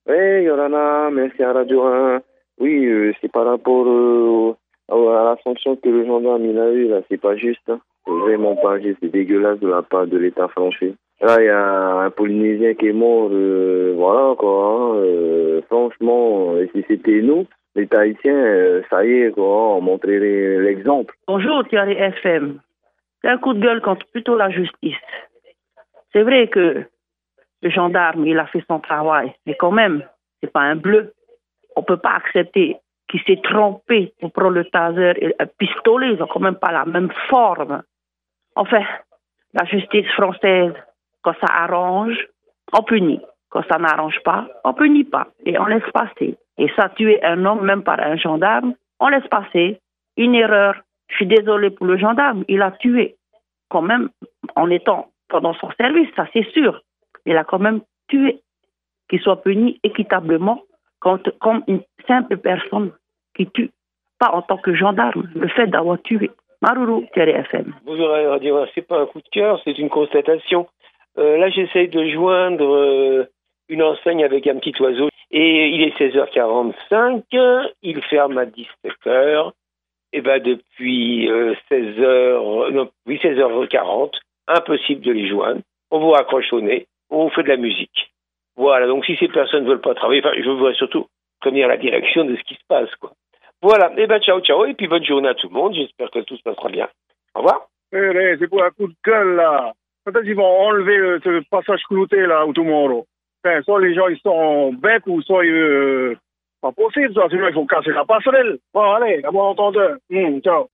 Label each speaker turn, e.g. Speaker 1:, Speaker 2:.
Speaker 1: Oui, Yorana, merci à Radio 1. Oui, c'est par rapport à la sanction que le gendarme il a eue, là, c'est pas juste. Hein. C'est vraiment pas juste, c'est dégueulasse de la part de l'État français. Là, il y a un Polynésien qui est mort, voilà quoi. Hein, franchement, si c'était nous, les Tahitiens, ça y est quoi, on montrerait l'exemple.
Speaker 2: Bonjour Thierry FM. C'est un coup de gueule contre plutôt la justice. C'est vrai que le gendarme, il a fait son travail, mais quand même, c'est pas un bleu. On peut pas accepter qu'il s'est trompé pour prendre le taser et un pistolet, ils ont quand même pas la même forme. Enfin, la justice française, quand ça arrange, on punit. Quand ça n'arrange pas, on punit pas et on laisse passer. Et ça, tuer un homme, même par un gendarme, on laisse passer. Une erreur. Je suis désolée pour le gendarme, il a tué. Quand même, en étant pendant son service, ça c'est sûr. Il a quand même tué. Qu'il soit puni équitablement comme une simple personne qui tue, pas en tant que gendarme, le fait d'avoir tué. Maruru, TRFM.
Speaker 3: Bonjour Radio, c'est pas un coup de cœur, c'est une constatation. Là, j'essaye de joindre une enseigne avec un petit oiseau et il est 16h45, il ferme à 17h. Et ben depuis 16h40, impossible de les joindre. On vous raccroche au nez, on vous fait de la musique. Voilà, donc si ces personnes ne veulent pas travailler, enfin, je voudrais surtout prévenir la direction de ce qui se passe, quoi. Voilà, et ben ciao, ciao, et puis bonne journée à tout le monde, j'espère que tout se passera bien. Au revoir.
Speaker 4: C'est pour un coup de gueule, là. Peut-être qu'ils vont enlever ce passage clouté, là, au tomorrow. Enfin, soit les gens, ils sont bêtes, ou soit pas possible, ça. Sinon, il faut casser la passerelle. Bon, allez, à bon entendeur. Ciao.